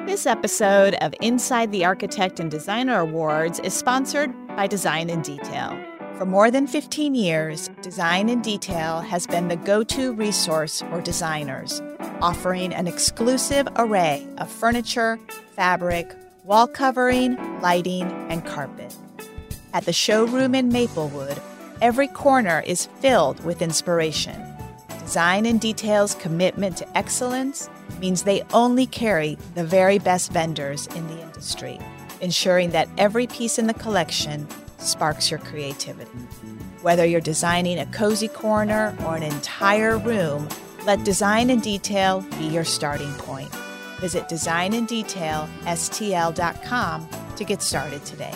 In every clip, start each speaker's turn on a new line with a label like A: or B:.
A: This episode of Inside the Architect and Designer Awards is sponsored by Design in Detail. For more than 15 years, Design in Detail has been the go-to resource for designers, offering an exclusive array of furniture, fabric, wall covering, lighting, and carpet. At the showroom in Maplewood, every corner is filled with inspiration. Design in Detail's commitment to excellence means they only carry the very best vendors in the industry, ensuring that every piece in the collection sparks your creativity. Whether you're designing a cozy corner or an entire room, let Design in Detail be your starting point. Visit designindetailstl.com to get started today.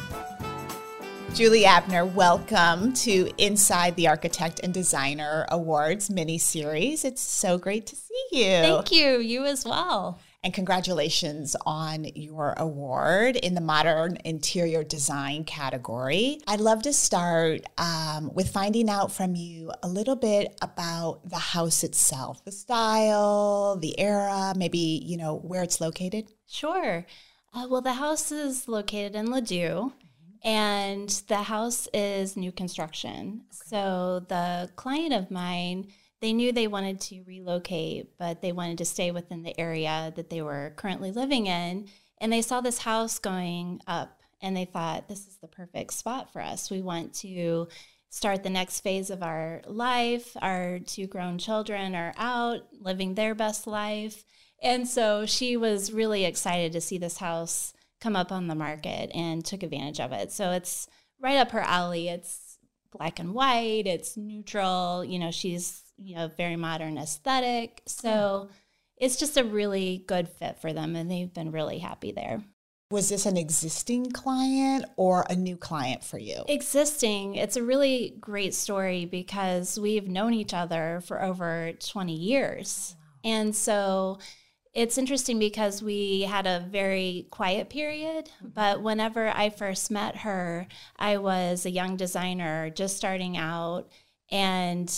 A: Julie Abner, welcome to Inside the Architect and Designer Awards mini-series. It's so great to see you.
B: Thank you. You as well.
A: And congratulations on your award in the Modern Interior Design category. I'd love to start with finding out from you a little bit about the house itself, the style, the era, maybe, where it's located.
B: Sure. Well, the house is located in Ladue. And the house is new construction. Okay. So the client of mine, they knew they wanted to relocate, but they wanted to stay within the area that they were currently living in. And they saw this house going up, and they thought, this is the perfect spot for us. We want to start the next phase of our life. Our two grown children are out living their best life. And so she was really excited to see this house come up on the market and took advantage of it. So it's right up her alley. It's black and white. It's neutral. She's, very modern aesthetic. So it's just a really good fit for them, and they've been really happy there.
A: Was this an existing client or a new client for you?
B: Existing. It's a really great story because we've known each other for over 20 years. Wow. And so it's interesting because we had a very quiet period, but whenever I first met her, I was a young designer just starting out, and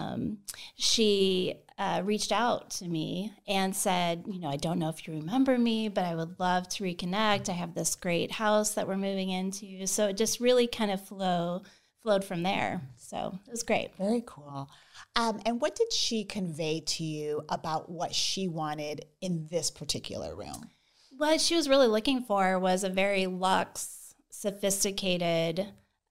B: she reached out to me and said, I don't know if you remember me, but I would love to reconnect. I have this great house that we're moving into. So it just really kind of flowed from there. So it was great.
A: Very cool. And what did she convey to you about what she wanted in this particular room?
B: What she was really looking for was a very luxe, sophisticated,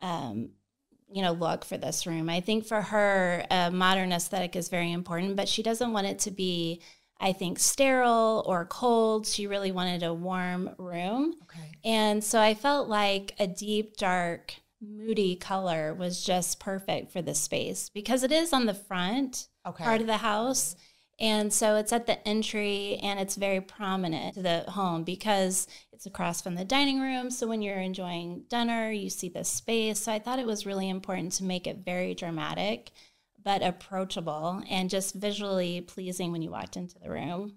B: look for this room. I think for her, modern aesthetic is very important, but she doesn't want it to be, I think, sterile or cold. She really wanted a warm room. Okay. And so I felt like a deep, dark, moody color was just perfect for this space because it is on the front part of the house. And so it's at the entry, and it's very prominent to the home because it's across from the dining room. So when you're enjoying dinner, you see this space. So I thought it was really important to make it very dramatic, but approachable and just visually pleasing when you walked into the room.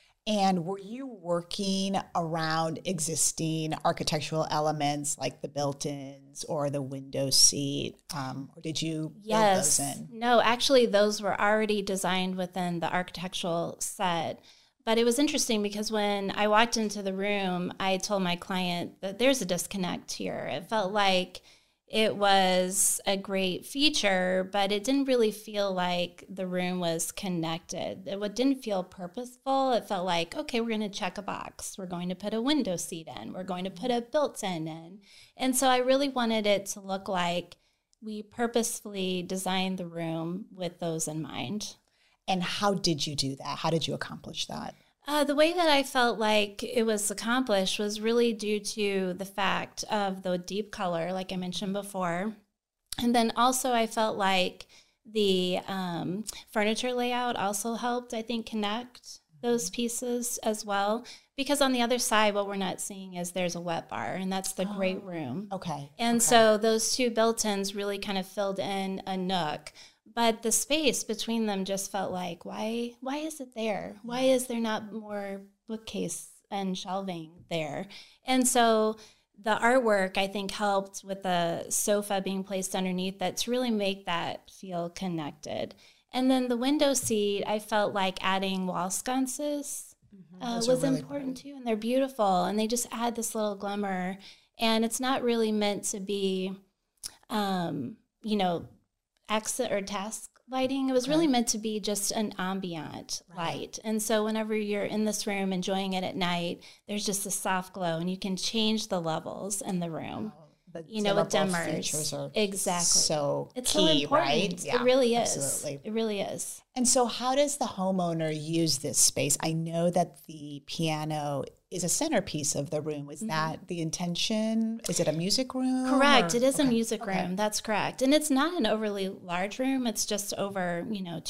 A: And were you working around existing architectural elements like the built-ins or the window seat, or did you build those in?
B: No, actually those were already designed within the architectural set. But it was interesting because when I walked into the room, I told my client that there's a disconnect here. It felt like it was a great feature, but it didn't really feel like the room was connected. It didn't feel purposeful. It felt like, okay, we're going to check a box. We're going to put a window seat in. We're going to put a built-in in. And so I really wanted it to look like we purposefully designed the room with those in mind.
A: And how did you do that? How did you accomplish that?
B: The way that I felt like it was accomplished was really due to the fact of the deep color, like I mentioned before. And then also I felt like the furniture layout also helped, I think, connect those pieces as well. Because on the other side, what we're not seeing is there's a wet bar, and that's the great room.
A: Okay.
B: And so those two built-ins really kind of filled in a nook. But the space between them just felt like, why is it there? Why is there not more bookcase and shelving there? And so the artwork, I think, helped with the sofa being placed underneath that to really make that feel connected. And then the window seat, I felt like adding wall sconces was really important too. And they're beautiful. And they just add this little glimmer. And it's not really meant to be, exit or task lighting. It was really meant to be just an ambient light. And so whenever you're in this room enjoying it at night, there's just a soft glow and you can change the levels in the room. With dimmers.
A: Exactly. So
B: it's
A: key,
B: so important.
A: Right?
B: Yeah, it really is.
A: Absolutely.
B: It really is.
A: And so how does the homeowner use this space? I know that the piano is a centerpiece of the room. Is that the intention? Is it a music room?
B: Correct. It is a music room. That's correct. And it's not an overly large room. It's just over,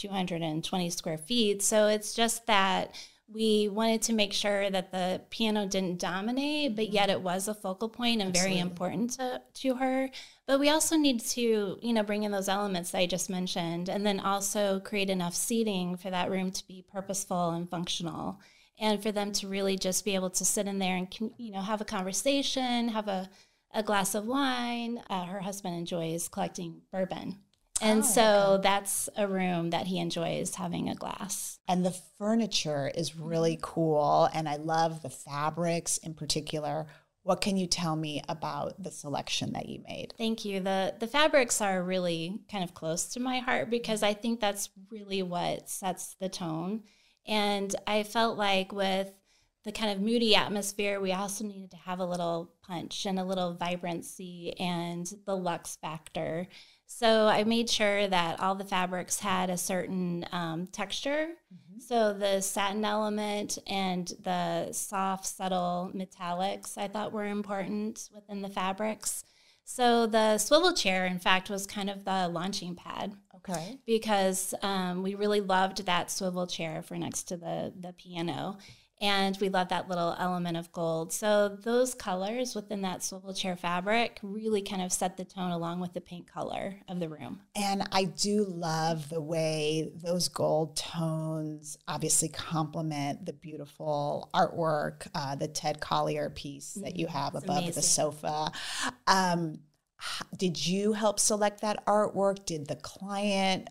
B: 220 square feet. So it's just that we wanted to make sure that the piano didn't dominate, but yet it was a focal point and very important to her. But we also need to, bring in those elements that I just mentioned, and then also create enough seating for that room to be purposeful and functional, and for them to really just be able to sit in there and, have a conversation, have a glass of wine. Her husband enjoys collecting bourbon. And that's a room that he enjoys having a glass.
A: And the furniture is really cool. And I love the fabrics in particular. What can you tell me about the selection that you made?
B: Thank you. The fabrics are really kind of close to my heart because I think that's really what sets the tone. And I felt like with the kind of moody atmosphere, we also needed to have a little punch and a little vibrancy and the luxe factor. So I made sure that all the fabrics had a certain texture. So the satin element and the soft, subtle metallics I thought were important within the fabrics. So the swivel chair, in fact, was kind of the launching pad.
A: Okay.
B: Because we really loved that swivel chair for next to the piano. And we love that little element of gold. So those colors within that swivel chair fabric really kind of set the tone along with the pink color of the room.
A: And I do love the way those gold tones obviously complement the beautiful artwork, the Ted Collier piece that you have above the sofa. Did you help select that artwork? Did the client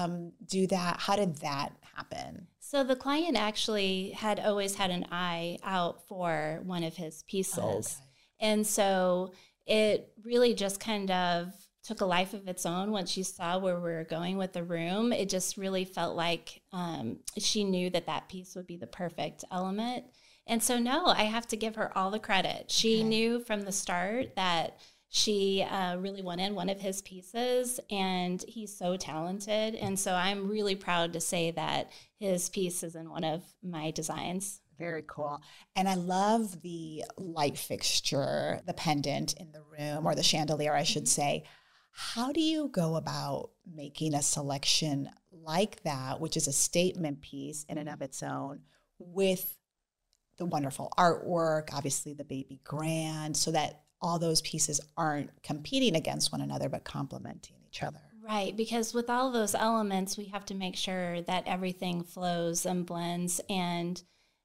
A: do that? How did that happen?
B: So the client actually had always had an eye out for one of his pieces. And so it really just kind of took a life of its own once she saw where we were going with the room. It just really felt like she knew that piece would be the perfect element. And so, no, I have to give her all the credit. She knew from the start that she really wanted one of his pieces, and he's so talented. And so I'm really proud to say that his piece is in one of my designs.
A: Very cool. And I love the light fixture, the pendant in the room, or the chandelier, I should say. How do you go about making a selection like that, which is a statement piece in and of its own, with the wonderful artwork, obviously the baby grand, so that all those pieces aren't competing against one another, but complementing each other?
B: Right, because with all those elements, we have to make sure that everything flows and blends and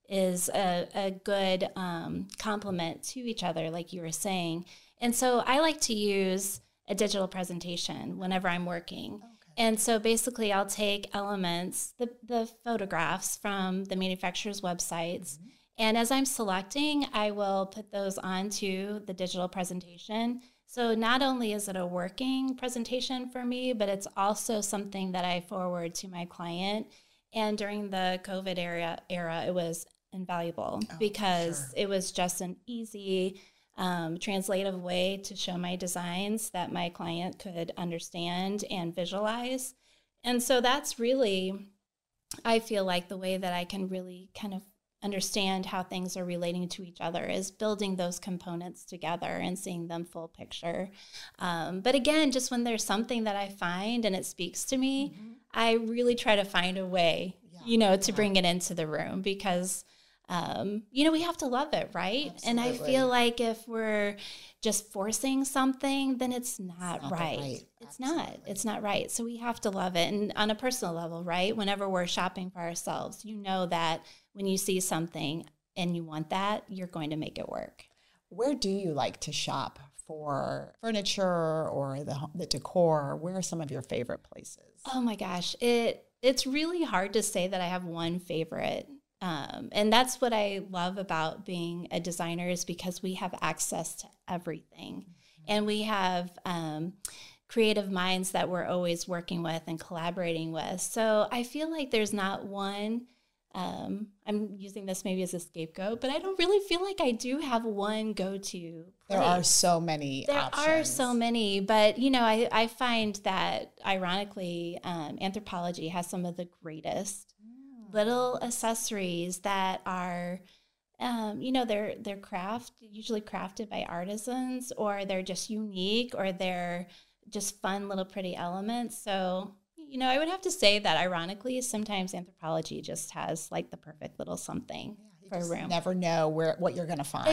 B: is a good complement to each other, like you were saying. And so I like to use a digital presentation whenever I'm working. And so basically I'll take elements, the photographs from the manufacturer's websites, and as I'm selecting, I will put those onto the digital presentation. So not only is it a working presentation for me, but it's also something that I forward to my client. And during the COVID era, it was invaluable because it was just an easy, translative way to show my designs that my client could understand and visualize. And so that's really, I feel like, the way that I can really kind of understand how things are relating to each other is building those components together and seeing them full picture. But again, just when there's something that I find and it speaks to me, I really try to find a way, to bring it into the room because, we have to love it, right? Absolutely. And I feel like if we're just forcing something, then it's not right. It's not right. So we have to love it. And on a personal level, right? Whenever we're shopping for ourselves, that when you see something and you want that, you're going to make it work.
A: Where do you like to shop for furniture or the decor? Where are some of your favorite places?
B: Oh my gosh. It's really hard to say that I have one favorite And that's what I love about being a designer, is because we have access to everything. And we have creative minds that we're always working with and collaborating with. So I feel like there's not one, I'm using this maybe as a scapegoat, but I don't really feel like I do have one go-to place.
A: There are so many options.
B: There are so many, but I find that ironically, Anthropologie has some of the greatest little accessories that are, they're usually crafted by artisans, or they're just unique, or they're just fun little pretty elements. So, I would have to say that ironically, sometimes Anthropologie just has like the perfect little something for a room.
A: Never know what you're going to find.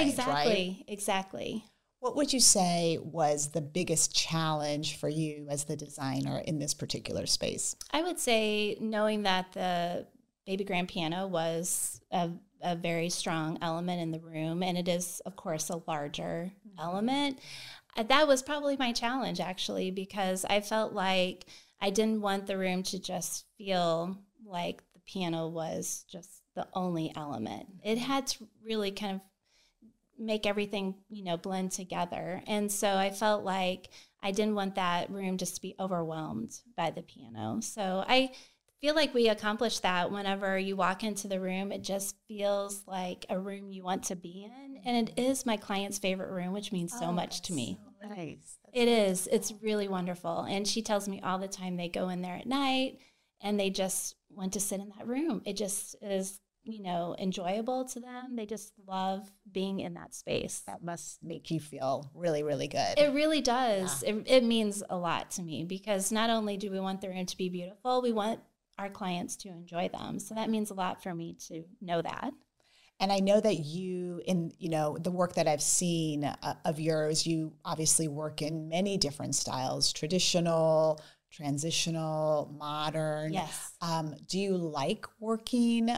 B: Exactly.
A: What would you say was the biggest challenge for you as the designer in this particular space?
B: I would say knowing that the baby grand piano was a very strong element in the room, and it is, of course, a larger element. That was probably my challenge, actually, because I felt like I didn't want the room to just feel like the piano was just the only element. It had to really kind of make everything, blend together. And so I felt like I didn't want that room just to be overwhelmed by the piano. So I feel like we accomplished that. Whenever you walk into the room, it just feels like a room you want to be in. And it is my client's favorite room, which means so much to me.
A: So nice.
B: It is. It's really wonderful. And she tells me all the time they go in there at night and they just want to sit in that room. It just is, enjoyable to them. They just love being in that space.
A: That must make you feel really, really good.
B: It really does. Yeah. It means a lot to me, because not only do we want the room to be beautiful, we want our clients to enjoy them. So that means a lot for me to know that.
A: And I know that you, in the work that I've seen of yours, you obviously work in many different styles: traditional, transitional, modern.
B: Yes.
A: Do you like working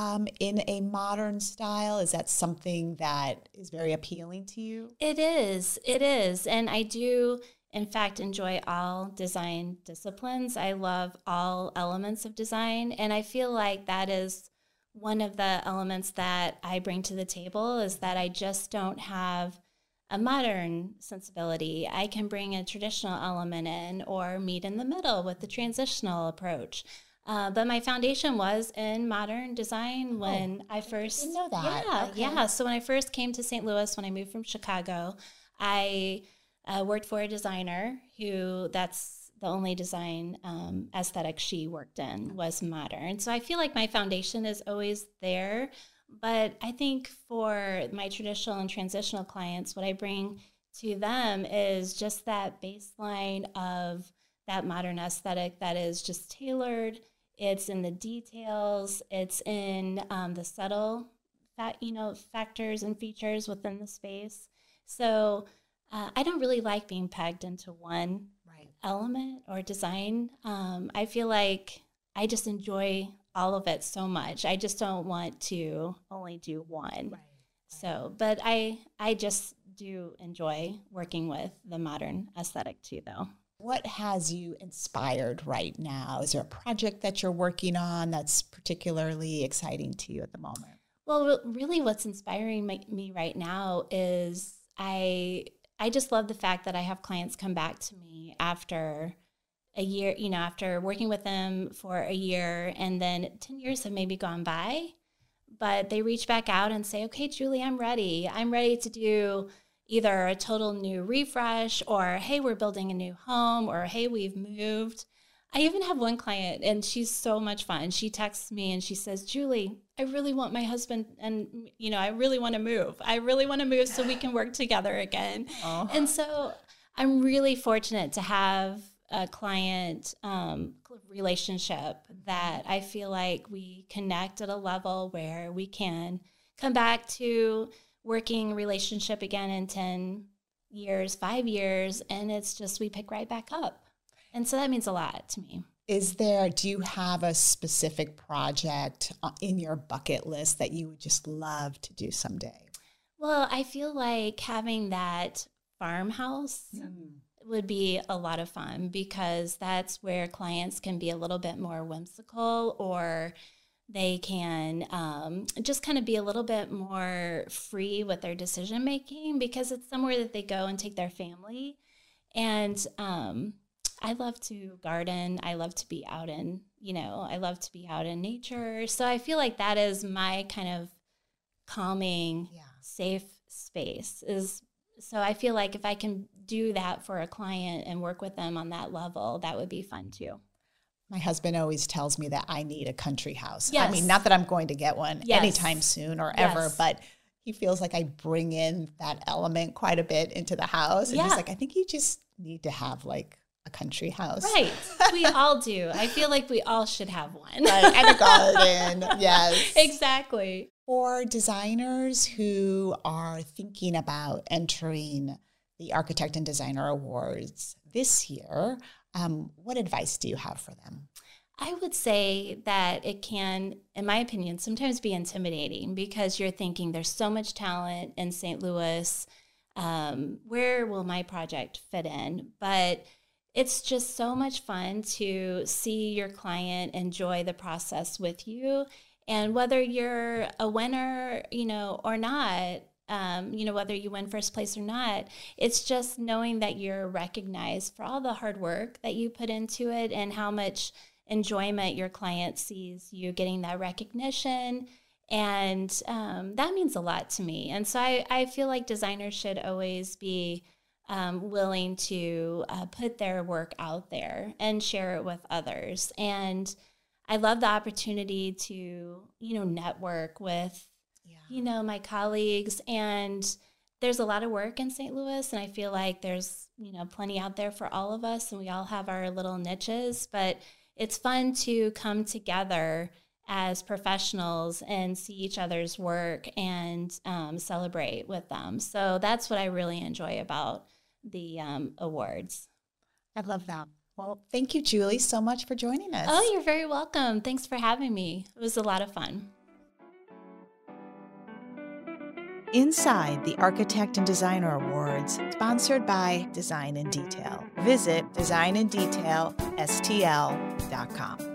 A: in a modern style? Is that something that is very appealing to you?
B: It is. And I do, in fact, enjoy all design disciplines. I love all elements of design. And I feel like that is one of the elements that I bring to the table, is that I just don't have a modern sensibility. I can bring a traditional element in, or meet in the middle with the transitional approach. But my foundation was in modern design when I first...
A: I didn't know that.
B: Yeah,
A: okay.
B: yeah. So when I first came to St. Louis, when I moved from Chicago, I worked for a designer that's the only design aesthetic she worked in was modern. So I feel like my foundation is always there. But I think for my traditional and transitional clients, what I bring to them is just that baseline of that modern aesthetic that is just tailored. It's in the details. It's in the subtle factors and features within the space. So I don't really like being pegged into one element or design. I feel like I just enjoy all of it so much. I just don't want to only do one. Right. So, but I just do enjoy working with the modern aesthetic too, though.
A: What has you inspired right now? Is there a project that you're working on that's particularly exciting to you at the moment?
B: Well, really what's inspiring me right now is I just love the fact that I have clients come back to me after a year, after working with them for a year, and then 10 years have maybe gone by, but they reach back out and say, okay, Julie, I'm ready. I'm ready to do either a total new refresh, or, hey, we're building a new home, or, hey, we've moved. I even have one client, and she's so much fun. She texts me and she says, Julie, I really want my husband, and, I really want to move. I really want to move so we can work together again. Oh. And so I'm really fortunate to have a client relationship that I feel like we connect at a level where we can come back to working relationship again in 10 years, 5 years, and it's just we pick right back up. And so that means a lot to me.
A: Do you have a specific project in your bucket list that you would just love to do someday?
B: Well, I feel like having that farmhouse would be a lot of fun, because that's where clients can be a little bit more whimsical, or They can just kind of be a little bit more free with their decision making because it's somewhere that they go and take their family. And I love to garden. I love to be out in, I love to be out in nature. So I feel like that is my kind of calming, safe space so I feel like if I can do that for a client and work with them on that level, that would be fun too.
A: My husband always tells me that I need a country house.
B: Yes.
A: I mean, not that I'm going to get one anytime soon or ever,
B: Yes.
A: but he feels like I bring in that element quite a bit into the house. And he's like, I think you just need to have like a country house.
B: Right. We all do. I feel like we all should have one.
A: Right. And a garden. Yes.
B: Exactly.
A: For designers who are thinking about entering the Architect and Designer Awards this year, what advice do you have for them?
B: I would say that it can, in my opinion, sometimes be intimidating because you're thinking there's so much talent in St. Louis. Where will my project fit in? But it's just so much fun to see your client enjoy the process with you. And whether you're a winner, or not, whether you win first place or not, it's just knowing that you're recognized for all the hard work that you put into it and how much enjoyment your client sees you getting that recognition. And that means a lot to me. And so I feel like designers should always be willing to put their work out there and share it with others. And I love the opportunity to, network with, my colleagues. And there's a lot of work in St. Louis, and I feel like there's, plenty out there for all of us, and we all have our little niches. But it's fun to come together as professionals and see each other's work and celebrate with them. So that's what I really enjoy about the awards.
A: I love that. Well, thank you, Julie, so much for joining us.
B: Oh, you're very welcome. Thanks for having me. It was a lot of fun.
A: Inside the Architect and Designer Awards, sponsored by Design in Detail. Visit designinDetailSTL.com.